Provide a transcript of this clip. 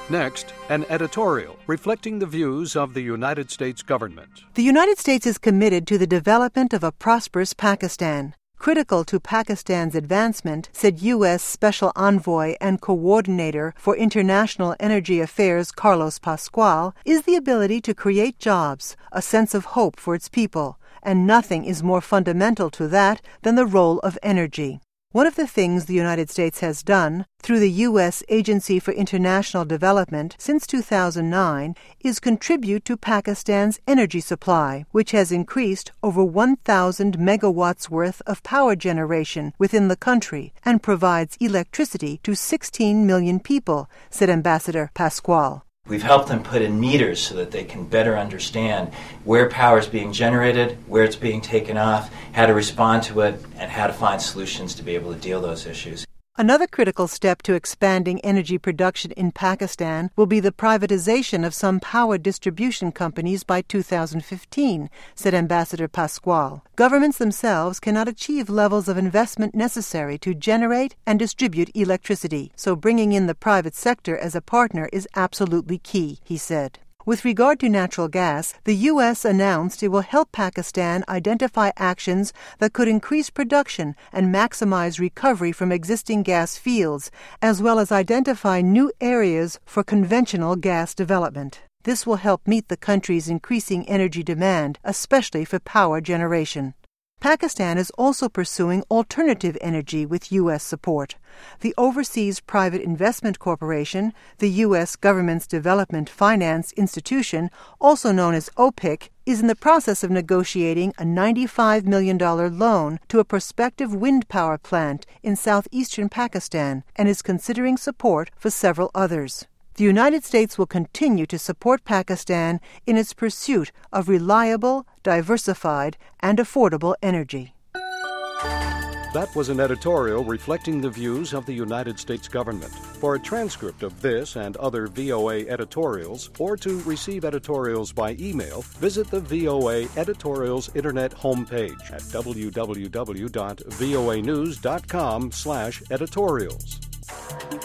Next, an editorial reflecting the views of the United States government. The United States is committed to the development of a prosperous Pakistan. Critical to Pakistan's advancement, said U.S. Special Envoy and Coordinator for International Energy Affairs Carlos Pascual, is the ability to create jobs, a sense of hope for its people, and nothing is more fundamental to that than the role of energy. One of the things the United States has done, through the U.S. Agency for International Development since 2009, is contribute to Pakistan's energy supply, which has increased over 1,000 megawatts worth of power generation within the country and provides electricity to 16 million people, said Ambassador Pascual. We've helped them put in meters so that they can better understand where power is being generated, where it's being taken off, how to respond to it, and how to find solutions to be able to deal with those issues. Another critical step to expanding energy production in Pakistan will be the privatization of some power distribution companies by 2015, said Ambassador Pascual. Governments themselves cannot achieve levels of investment necessary to generate and distribute electricity, so bringing in the private sector as a partner is absolutely key, he said. With regard to natural gas, the U.S. announced it will help Pakistan identify actions that could increase production and maximize recovery from existing gas fields, as well as identify new areas for conventional gas development. This will help meet the country's increasing energy demand, especially for power generation. Pakistan is also pursuing alternative energy with U.S. support. The Overseas Private Investment Corporation, the U.S. government's development finance institution, also known as OPIC, is in the process of negotiating a $95 million loan to a prospective wind power plant in southeastern Pakistan and is considering support for several others. The United States will continue to support Pakistan in its pursuit of reliable, diversified, and affordable energy. That was an editorial reflecting the views of the United States government. For a transcript of this and other VOA editorials, or to receive editorials by email, visit the VOA Editorials Internet homepage at www.voanews.com/editorials.